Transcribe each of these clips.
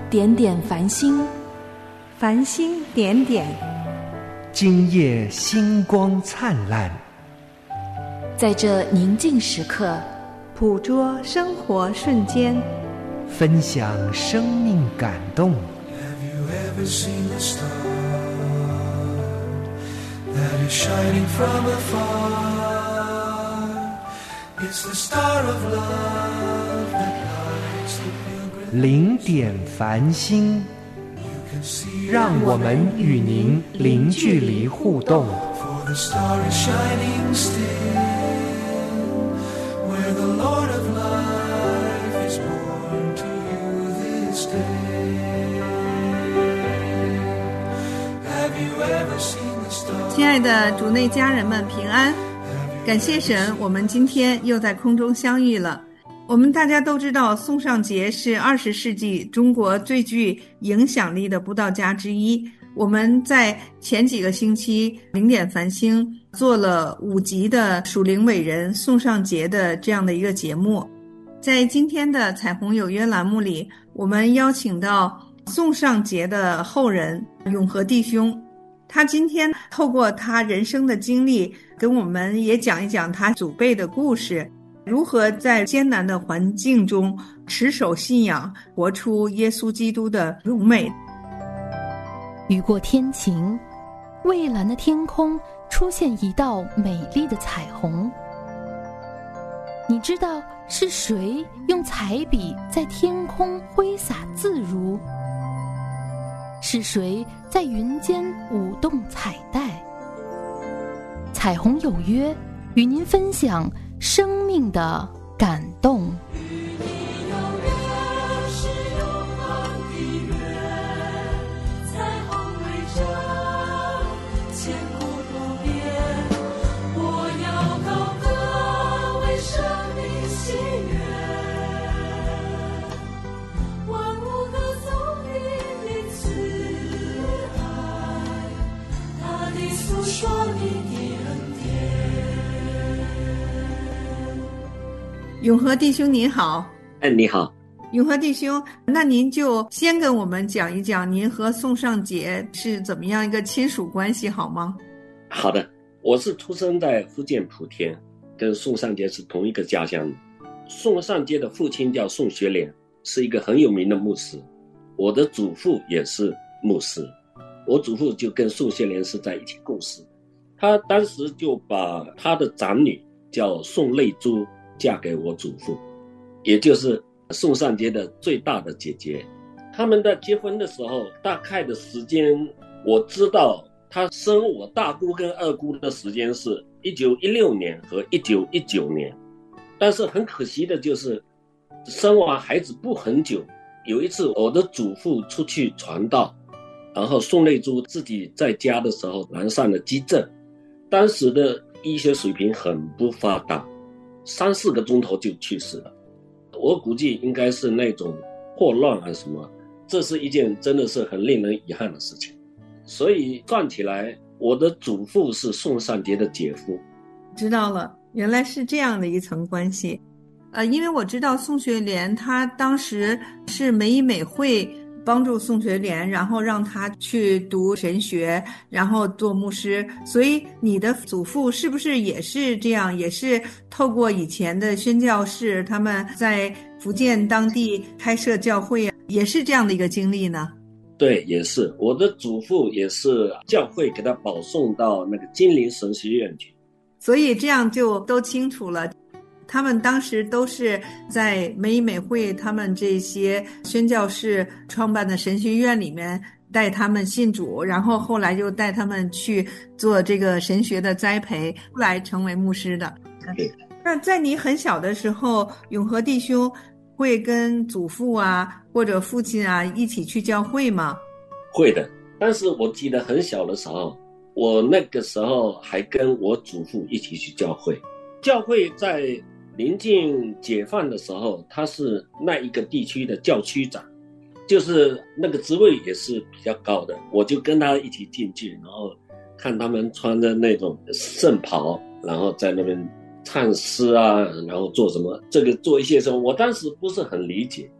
点点繁星， 繁星点点， 今夜星光灿烂。 在这宁静时刻， 捕捉生活瞬间， 分享生命感动。 Have you ever seen a star that is shining from afar? It's the star of love that lights the pilgrim. 零点繁星，让我们与您零距离互动。 For the star is shining still, where the Lord of life is born to you this day. Have you ever seen the star? 亲爱的主内家人们平安，感谢神，我们今天又在空中相遇了。我们大家都知道，宋尚节是20世纪中国最具影响力的布道家之一。我们在前几个星期零点繁星做了5集的属灵伟人宋尚节的这样的一个节目。在今天的彩虹有约栏目里，我们邀请到宋尚节的后人永和弟兄，他今天透过他人生的经历跟我们也讲一讲他祖辈的故事，如何在艰难的环境中持守信仰，活出耶稣基督的荣美。 雨过天晴，蔚蓝的天空出现一道美丽的彩虹。你知道是谁用彩笔在天空挥洒自如？是谁在云间舞动彩带？彩虹有约，与您分享生命的感动。 永和弟兄您好。 你好。 永和弟兄，那您就先跟我们讲一讲您和宋尚节是怎么样一个亲属关系好吗？ 好的，我是出生在福建莆田，跟宋尚节是同一个家乡。宋尚节的父亲叫宋学莲，是一个很有名的牧师。我的祖父也是牧师，我祖父就跟宋学莲是在一起共事。他当时就把他的长女叫宋泪珠嫁给我祖父，也就是宋尚节的最大的姐姐。他们在结婚的时候，大概的时间我知道，他生我大姑跟二姑的时间是1916年和1919年。但是很可惜的就是生完孩子不很久，有一次我的祖父出去传道，然后宋泪珠自己在家的时候染上了急症。当时的医学水平很不发达，3-4个钟头就去世了。我估计应该是那种霍乱啊什么，这是一件真的是很令人遗憾的事情。所以算起来，我的祖父是宋尚节的姐夫。 知道了，原来是这样的一层关系。因为我知道宋学莲他当时是美以美会帮助宋学莲，然后让他去读神学，然后做牧师。所以你的祖父是不是也是这样，也是透过以前的宣教士他们在福建当地开设教会，也是这样的一个经历呢？ 对，也是。我的祖父也是教会给他保送到那个金陵神学院去。 所以这样就都清楚了，他们当时都是在美以美会他们这些宣教士创办的神学院里面带他们信主，然后后来就带他们去做这个神学的栽培，后来成为牧师的。那在你很小的时候，永和弟兄会跟祖父啊或者父亲啊一起去教会吗？ 会的，但是我记得很小的时候，我那个时候还跟我祖父一起去教会。教会在临近解放的时候，他是那一个地区的教区长，就是那个职位也是比较高的。我就跟他一起进去，然后看他们穿着那种圣袍，然后在那边唱诗啊，然后做什么这个做一些什么，我当时不是很理解。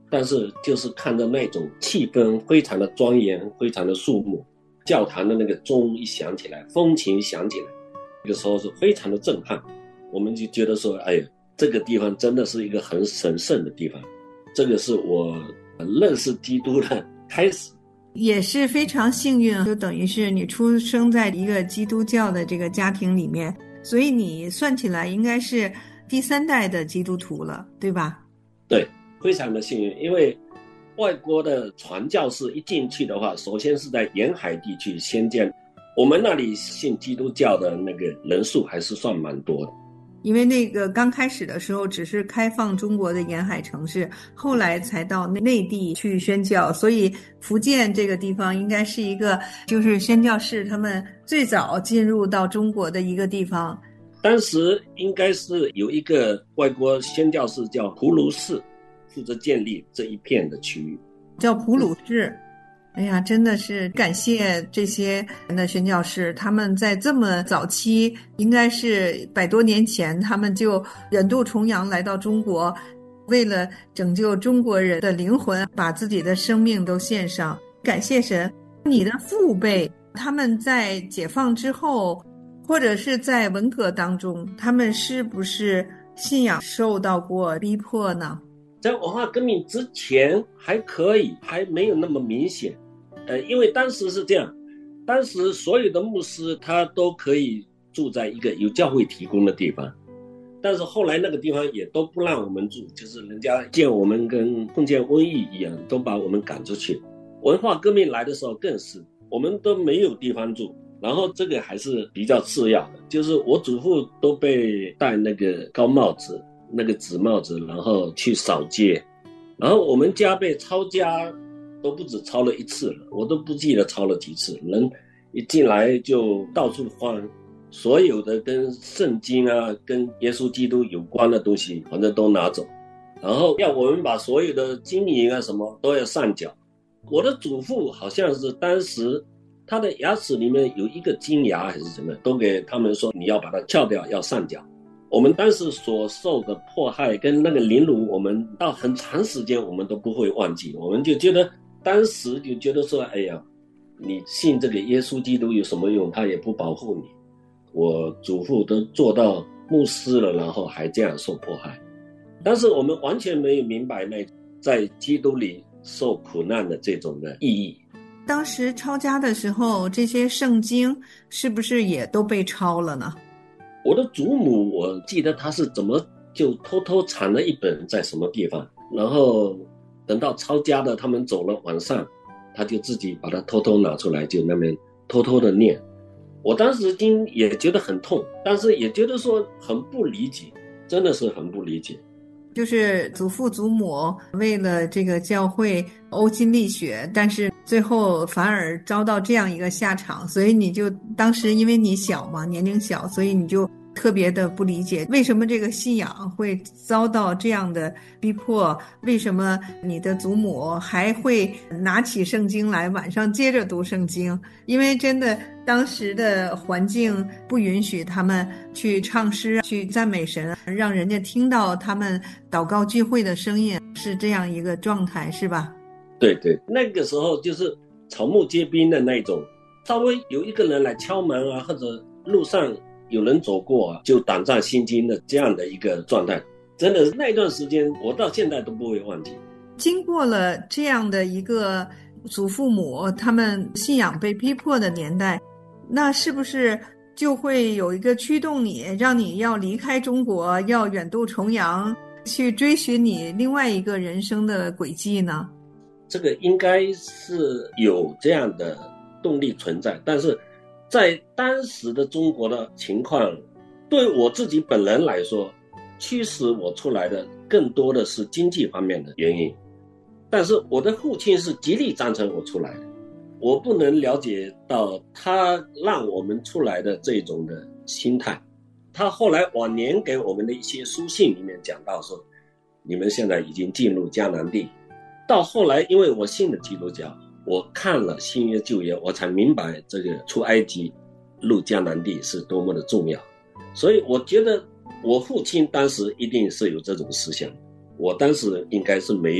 但是就是看着那种气氛非常的庄严，非常的肃穆，教堂的那个钟一响起来，风琴响起来，那个时候是非常的震撼。我们就觉得说，哎呀，这个地方真的是一个很神圣的地方，这个是我认识基督的开始。 也是非常幸运，就等于是你出生在一个基督教的这个家庭里面，所以你算起来应该是第3代的基督徒了，对吧？ 对，非常的幸运，因为外国的传教士一进去的话，首先是在沿海地区先建，我们那里信基督教的那个人数还是算蛮多的。 因为那个刚开始的时候只是开放中国的沿海城市，后来才到内地去宣教，所以福建这个地方应该是一个就是宣教士他们最早进入到中国的一个地方。 当时应该是有一个外国宣教士叫普鲁士，负责建立这一片的区域， 叫普鲁士。哎呀，真的是感谢这些人的宣教士，他们在这么早期，应该是100多年前，他们就远渡重洋来到中国，为了拯救中国人的灵魂，把自己的生命都献上。感谢神。你的父辈，他们在解放之后，或者是在文革当中，他们是不是信仰受到过逼迫呢？ 在文化革命之前还可以，还没有那么明显。因为当时是这样，当时所有的牧师他都可以住在一个有教会提供的地方，但是后来那个地方也都不让我们住，就是人家见我们跟碰见瘟疫一样，都把我们赶出去。文化革命来的时候更是，我们都没有地方住。然后这个还是比较次要的，就是我祖父都被戴那个高帽子，那个纸帽子，然后去扫街，然后我们家被抄家都不止抄了1次了，我都不记得抄了几次。人一进来就到处翻，所有的跟圣经啊跟耶稣基督有关的东西反正都拿走，然后要我们把所有的金银啊什么都要上缴。我的祖父好像是当时他的牙齿里面有一个金牙还是什么，都给他们说你要把它撬掉，要上缴。我们当时所受的迫害跟那个凌辱，我们到很长时间我们都不会忘记。我们就觉得当时就觉得说，哎呀，你信这个耶稣基督有什么用？他也不保护你。我祖父都做到牧师了，然后还这样受迫害。但是我们完全没有明白那在基督里受苦难的这种的意义。 当时抄家的时候，这些圣经是不是也都被抄了呢？ 我的祖母，我记得她是怎么就偷偷藏了一本在什么地方，然后等到抄家的他们走了，晚上他就自己把它偷偷拿出来，就那边偷偷的念。我当时也觉得很痛，但是也觉得说很不理解，真的是很不理解。 就是祖父祖母为了这个教会呕心沥血，但是最后反而遭到这样一个下场，所以你就当时因为你小嘛，年龄小，所以你就特别的不理解为什么这个信仰会遭到这样的逼迫，为什么你的祖母还会拿起圣经来晚上接着读圣经。因为真的当时的环境不允许他们去唱诗去赞美神，让人家听到他们祷告聚会的声音，是这样一个状态，是吧？ 对对，那个时候就是草木皆兵的那种，稍微有一个人来敲门啊，或者路上有人走过啊，就胆战心惊的这样的一个状态。真的那段时间我到现在都不会忘记。经过了这样的一个祖父母他们信仰被逼迫的年代，那是不是就会有一个驱动你，让你要离开中国，要远渡重洋，去追寻你另外一个人生的轨迹呢？这个应该是有这样的动力存在，但是在当时的中国的情况，对我自己本人来说，驱使我出来的更多的是经济方面的原因。但是我的父亲是极力赞成我出来的，我不能了解到他让我们出来的这种的心态。他后来晚年给我们的一些书信里面讲到说，你们现在已经进入迦南地。到后来因为我信了基督教，我看了新约旧约，我才明白这个出埃及入迦南地是多么的重要。所以我觉得我父亲当时一定是有这种思想，我当时应该是没有。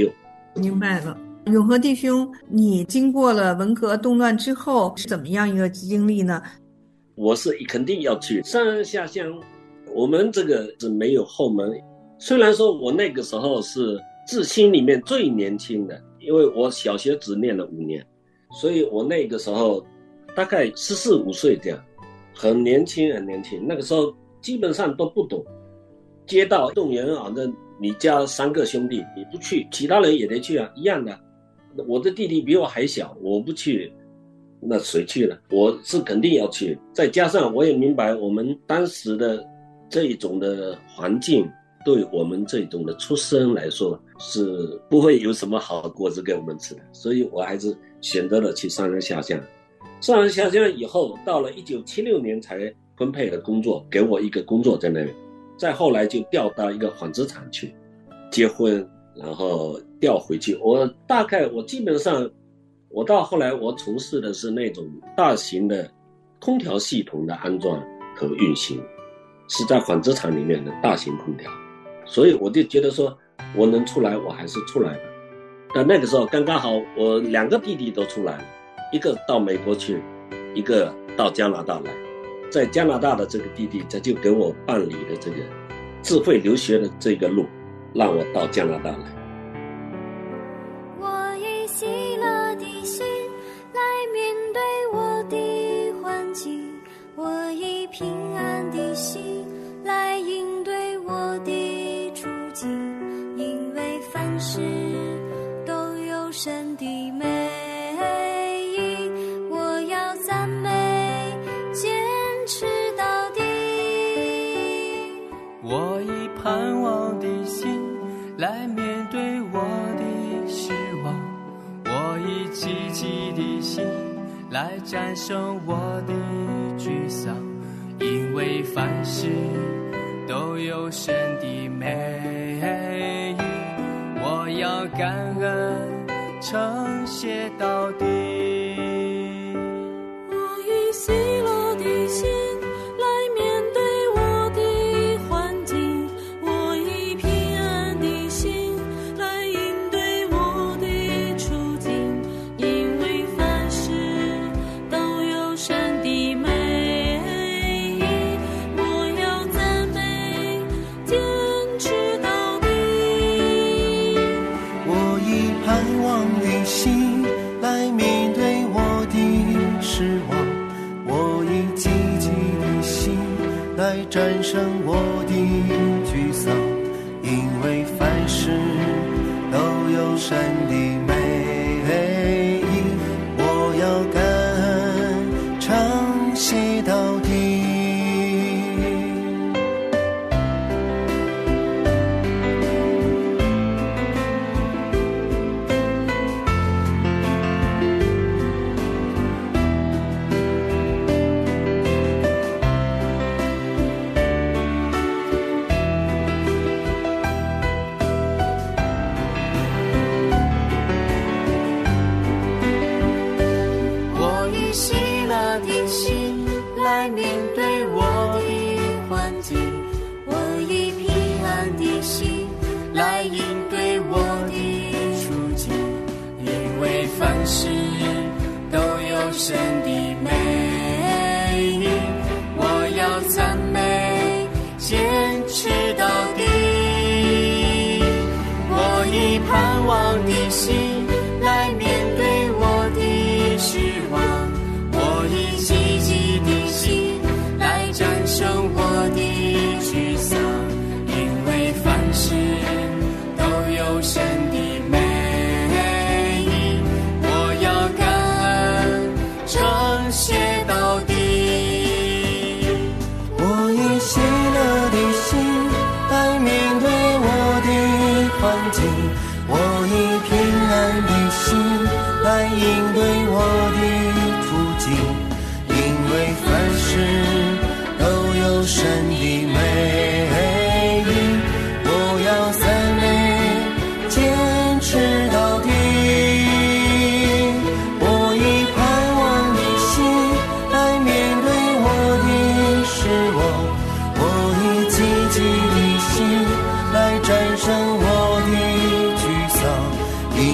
明白了。永和弟兄，你经过了文革动乱之后是怎么样一个经历呢？ 我是肯定要去上山下乡，我们这个是没有后门。虽然说我那个时候是志新里面最年轻的，因为我小学只念了5年，所以我那个时候大概14、15岁这样，很年轻很年轻。那个时候基本上都不懂，街道动员啊，那你家3个兄弟你不去，其他人也得去啊，一样的。我的弟弟比我还小，我不去那谁去了？我是肯定要去。再加上我也明白我们当时的这一种的环境对我们这种的出身来说是不会有什么好果子给我们吃的，所以我还是选择了去上山下乡。上山下乡以后，到了1976年才分配了工作，给我一个工作在那里。再后来就调到一个纺织厂去结婚，然后调回去。我基本上我到后来我从事的是那种大型的空调系统的安装和运行，是在纺织厂里面的大型空调。所以我就觉得说我能出来我还是出来了。但那个时候刚刚好我2个弟弟都出来了，一个到美国去，一个到加拿大来。在加拿大的这个弟弟他就给我办理了这个自费留学的这个路，让我到加拿大来。 我以喜乐的心来面对我的环境，我以平安的心来应对我的处境，因为凡事都有神的美意，我要赞美坚持到底。 我以盼望的心来面对我的失望，我以积极的心来战胜我的沮丧，因为凡事都有神的美意，我要感恩称谢到底。 我以喜乐的心来面对我的环境，我以平安的心来应对我的处境，因为凡事都有神的美意，我要赞美坚持到底。 我以盼望的心来面对我的失望，我以积极的心来战胜我的沮丧，因为凡事都有神的美意，我要感恩称谢到底。 我以喜乐的心来面对我的环境，我以平安的心来应对我的处境，因为凡事都有神的美意，我要赞美坚持到底。我以盼望的心来面对我的失望，我以积极的心来战胜我的沮丧，因为凡事都有神的美意，我要感恩称谢到底。 我以喜乐的心来面对我的环境，我以平安的心来应对我的处境，因为凡事都有神的美意，我要赞美坚持到底。我以盼望的心来面对我的失望，我以积极的心来战胜我的沮丧，因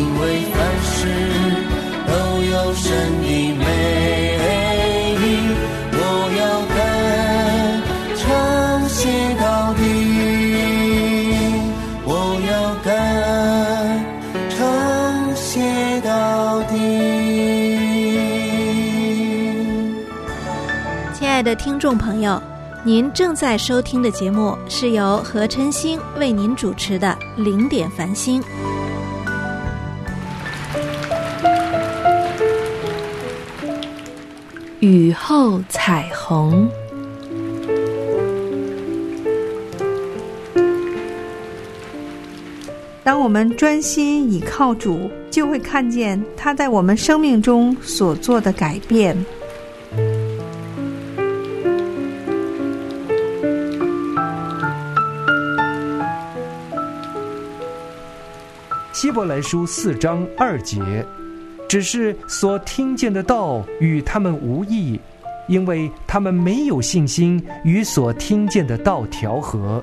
敢称谢到底。 亲爱的听众朋友，您正在收听的节目是由何晨星为您主持的零点繁星。 雨后彩虹。 当我们专心倚靠主，就会看见他在我们生命中所做的改变。 希伯来书4章2节，只是所听见的道与他们无益，因为他们没有信心与所听见的道调和。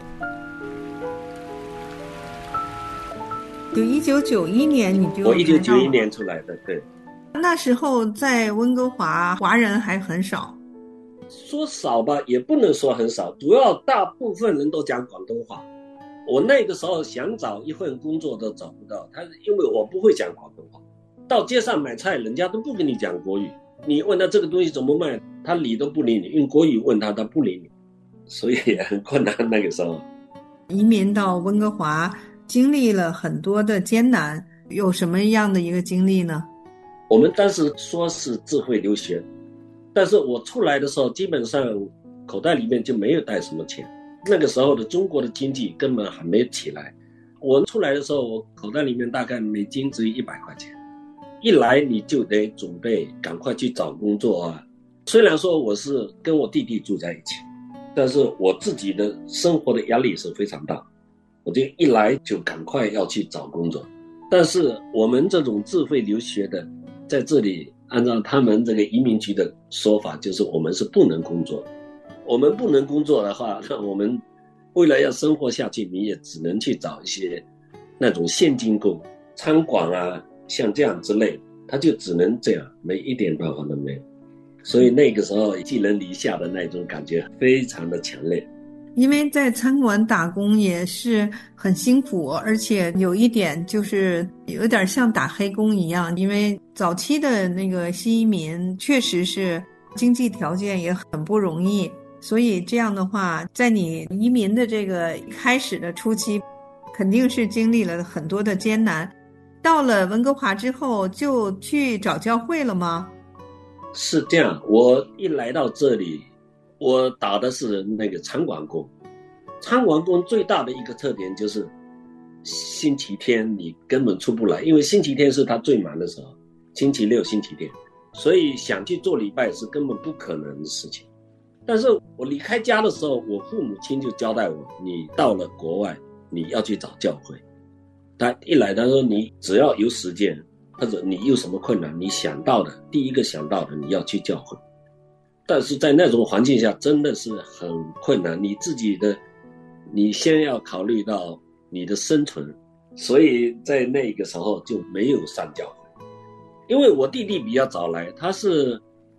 就1991年你就我1991年出来的，对。 那时候在温哥华华人还很少。 说少吧也不能说很少，主要大部分人都讲广东话。我那个时候想找一份工作都找不到，因为我不会讲广东话。到街上买菜人家都不跟你讲国语，你问他这个东西怎么卖，他理都不理你，用国语问他不理你，所以也很困难。那个时候移民到温哥华经历了很多的艰难，有什么样的一个经历呢？ 我们当时说是智慧留学，但是我出来的时候基本上口袋里面就没有带什么钱。那个时候的中国的经济根本还没起来，我出来的时候我口袋里面大概美金只有100块钱，一来你就得准备赶快去找工作啊。虽然说我是跟我弟弟住在一起，但是我自己的生活的压力是非常大，我就一来就赶快要去找工作。但是我们这种智慧留学的在这里，按照他们这个移民局的说法，就是我们是不能工作的。我们不能工作的话，那我们为了要生活下去，你也只能去找一些那种现金工，餐馆啊，像这样之类，他就只能这样，没一点办法都没有。所以那个时候寄人篱下的那种感觉非常的强烈。 因为在餐馆打工也是很辛苦，而且有一点就是有点像打黑工一样，因为早期的那个新移民确实是经济条件也很不容易，所以这样的话，在你移民的这个开始的初期，肯定是经历了很多的艰难。到了温哥华之后，就去找教会了吗？ 是这样，我一来到这里，我打的是那个餐馆工。餐馆工最大的一个特点就是星期天你根本出不来，因为星期天是他最忙的时候，星期六星期天，所以想去做礼拜是根本不可能的事情。但是我离开家的时候，我父母亲就交代我，你到了国外你要去找教会。他一来他说，你只要有时间或者你有什么困难，你想到的第一个想到的你要去教会。但是在那种环境下真的是很困难，你先要考虑到你的生存，所以在那个时候就没有上教会。因为我弟弟比较早来，他是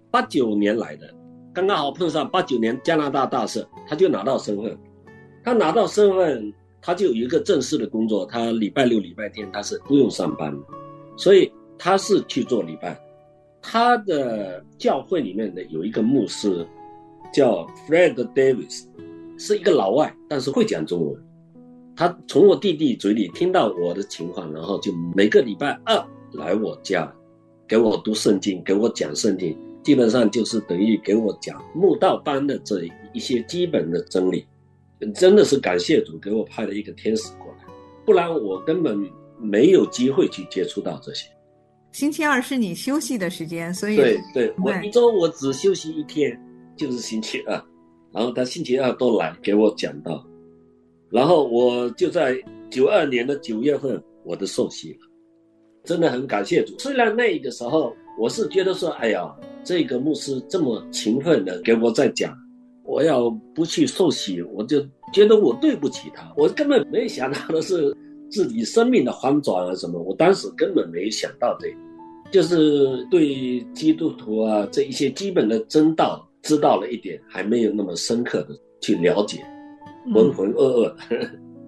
89年来的，刚刚好碰上89年加拿大大赦，他就拿到身份。他拿到身份，他就有一个正式的工作，他礼拜六礼拜天他是不用上班的，所以他是去做礼拜。他的教会里面的有一个牧师叫 Fred Davis， 是一个老外，但是会讲中文。他从我弟弟嘴里听到我的情况，然后就每个礼拜2来我家给我读圣经，给我讲圣经，基本上就是等于给我讲慕道班的这一些基本的真理。真的是感谢主给我派了一个天使过来，不然我根本没有机会去接触到这些。 星期二是你休息的时间，所以对，我一周我只休息1天，就是星期二，然后他星期二都来给我讲道，然后我就在92年的9月份我的受洗了，真的很感谢主。虽然那个时候我是觉得说，哎呀，这个牧师这么勤奋的给我在讲，我要不去受洗，我就觉得我对不起他。我根本没想到的是自己生命的翻转啊什么，我当时根本没想到这个，就是对基督徒啊这一些基本的真道知道了一点，还没有那么深刻的去了解，浑浑噩噩。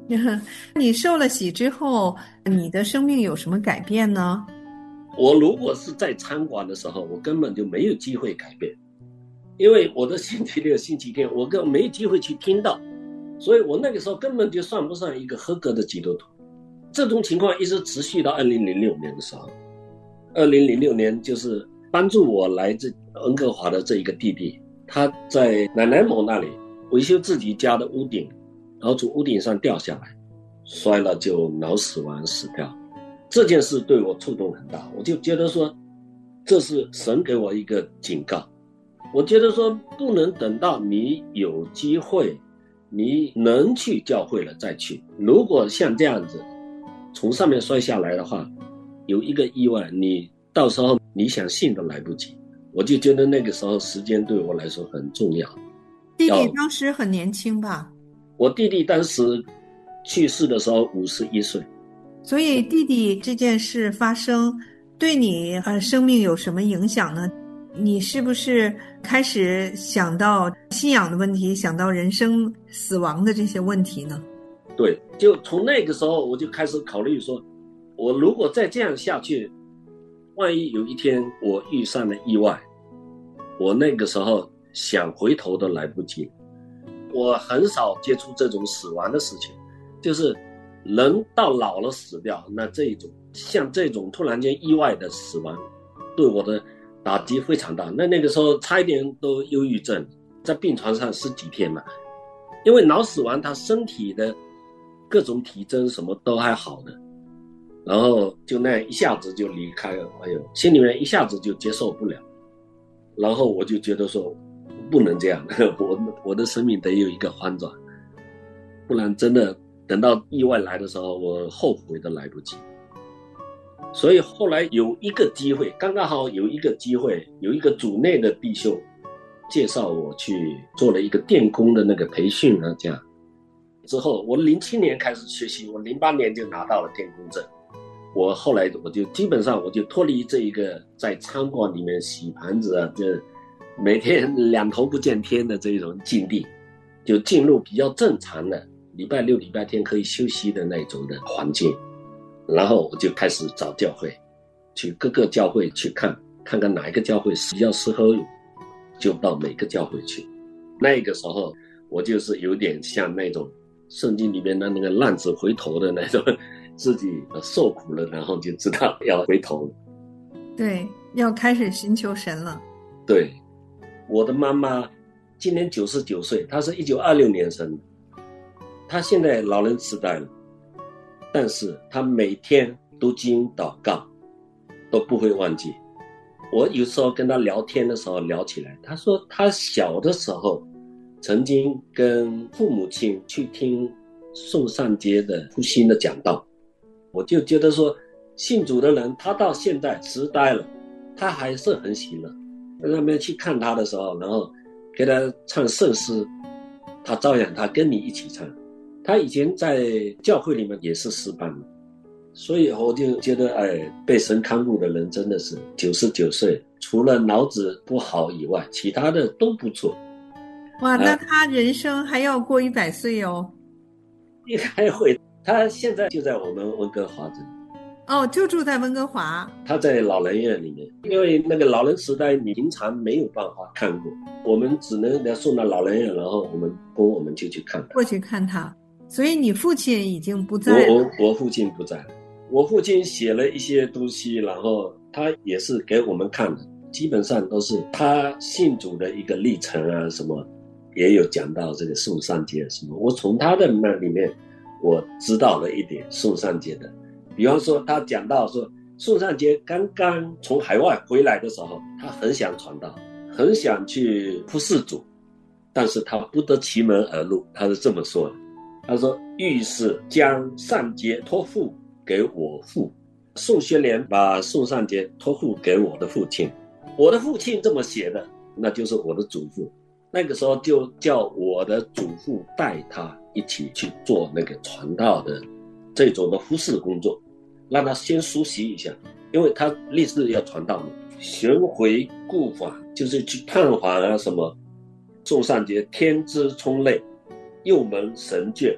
你受了洗之后，你的生命有什么改变呢？ 我如果是在餐馆的时候，我根本就没有机会改变，因为我的星期六、星期天我根本没有机会去听到，所以我那个时候根本就算不上一个合格的基督徒。这种情况一直持续到2006年的时候。2006年就是帮助我来自温哥华的这一个弟弟，他在奶奶某那里维修自己家的屋顶，然后从屋顶上掉下来，摔了就脑死亡死掉。这件事对我触动很大，我就觉得说这是神给我一个警告。我觉得说不能等到你有机会你能去教会了再去，如果像这样子从上面摔下来的话，有一个意外，你到时候你想信都来不及。我就觉得那个时候时间对我来说很重要。 弟弟当时很年轻吧？ 我弟弟当时去世的时候51岁。 所以弟弟这件事发生对你生命有什么影响呢？你是不是开始想到信仰的问题，想到人生死亡的这些问题呢？ 对，就从那个时候我就开始考虑说，我如果再这样下去，万一有一天我遇上了意外，我那个时候想回头都来不及。我很少接触这种死亡的事情，就是人到老了死掉，那这一种像这种突然间意外的死亡对我的打击非常大。那个时候差一点都忧郁症，在病床上10几天嘛。因为脑死亡他身体的各种体征什么都还好的，然后就那样一下子就离开了，心里面一下子就接受不了。然后我就觉得说不能这样，我的生命得有一个翻转，不然真的等到意外来的时候，我后悔都来不及。所以后来有一个机会，刚刚好有一个机会，有一个组内的弟兄介绍我去做了一个电工的那个培训啊，这样之后我07年开始学习，我08年就拿到了电工证。我后来我就基本上我就脱离这一个在餐馆里面洗盘子啊，就每天2头不见天的这种境地，就进入比较正常的礼拜六礼拜天可以休息的那种的环境。然后我就开始找教会，去各个教会去看看哪一个教会比较适合我，就到每个教会去。那个时候我就是有点像那种圣经里面的那个浪子回头的那种，自己受苦了然后就知道要回头。 对，要开始寻求神了。 对，我的妈妈今年99岁，她是1926年生的，她现在老人痴呆了，但是她每天读经祷告都不会忘记。我有时候跟她聊天的时候聊起来，她说她小的时候曾经跟父母亲去听宋善杰的复兴的讲道。我就觉得说信主的人他到现在痴呆了，他还是很喜乐。在那边去看他的时候，然后给他唱圣诗，他照样他跟你一起唱。他以前在教会里面也是诗班，所以我就觉得被神看顾的人真的是99岁，除了脑子不好以外其他的都不错。 哇，那他人生还要过100岁哦。 应该会，他现在就在我们温哥华这里。 哦，就住在温哥华。他在老人院里面，因为那个老人痴呆你平常没有办法看过，我们只能给他送到老人院，然后我们就去看他， 过去看他。所以你父亲已经不在了。 我父亲不在了，我父亲写了一些东西，然后他也是给我们看的，基本上都是他信主的一个历程啊，什么也有讲到这个宋善杰什么。我从他的那里面我知道了一点宋善杰的，比方说他讲到说宋善杰刚刚从海外回来的时候，他很想传道，很想去服侍主，但是他不得其门而入，他是这么说的。他说御史将善杰托付给我父，宋学莲把宋善杰托付给我的父亲，我的父亲这么写的，那就是我的祖父。那个时候就叫我的祖父带他一起去做那个传道的这种的服侍工作，让他先熟悉一下，因为他立志要传道嘛。寻回故访就是去探访啊什么。宋善杰天资聪类，幼门神眷，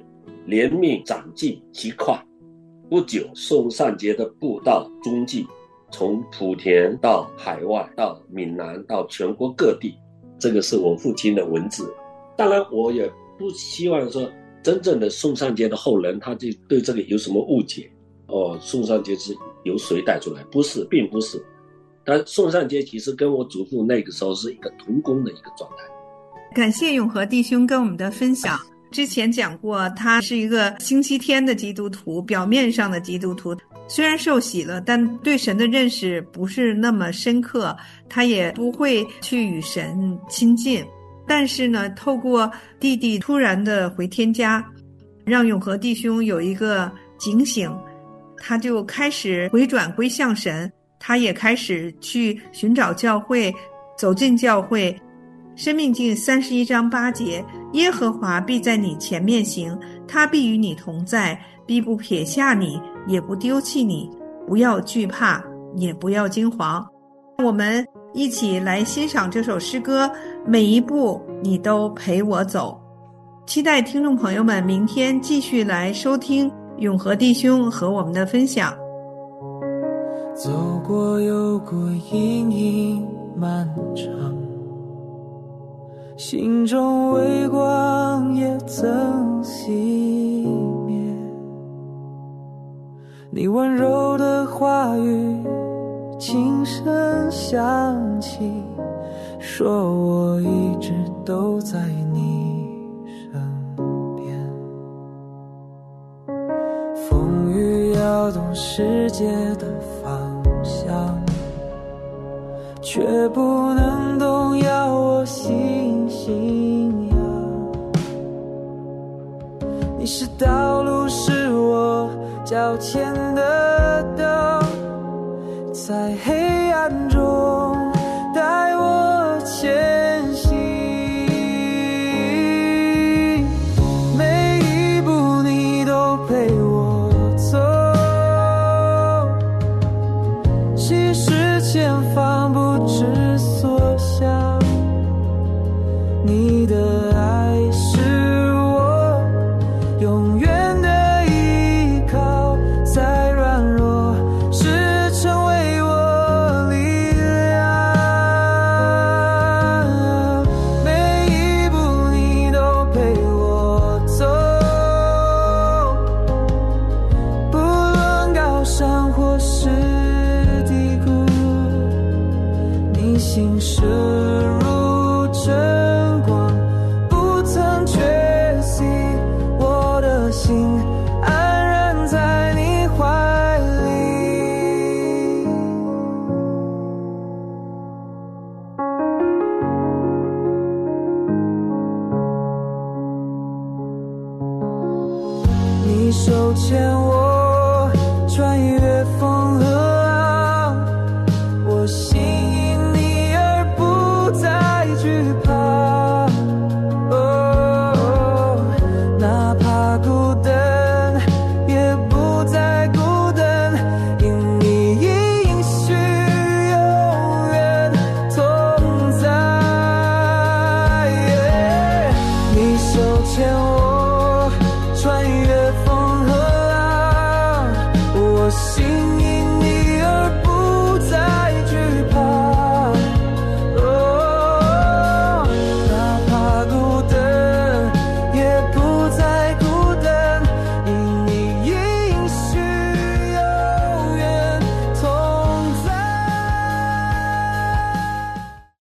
怜悯长进极快。不久，宋善杰的布道踪迹从莆田到海外，到闽南，到全国各地。这个是我父亲的文字。当然我也不希望说真正的宋善杰的后人他就对这个有什么误解，宋善杰是由谁带出来，不是，并不是。但宋善杰其实跟我祖父那个时候是一个同工的一个状态。 感谢永和弟兄跟我们的分享。之前讲过，他是一个星期天的基督徒，表面上的基督徒，虽然受洗了，但对神的认识不是那么深刻，他也不会去与神亲近。但是呢，透过弟弟突然的回天家，让永和弟兄有一个警醒，他就开始回转归向神，他也开始去寻找教会，走进教会。申命记31章8节，耶和华必在你前面行，他必与你同在，必不撇下你，也不丢弃你，不要惧怕，也不要惊惶。我们一起来欣赏这首诗歌，每一步你都陪我走。期待听众朋友们明天继续来收听永和弟兄和我们的分享。 走过有过阴影漫长，心中微光也曾熄灭，你温柔的话语轻声响起，说我一直都在你身边。风雨摇动世界的方向，却不能动摇我信仰。你是道路，是我脚前的灯，在黑暗中带我前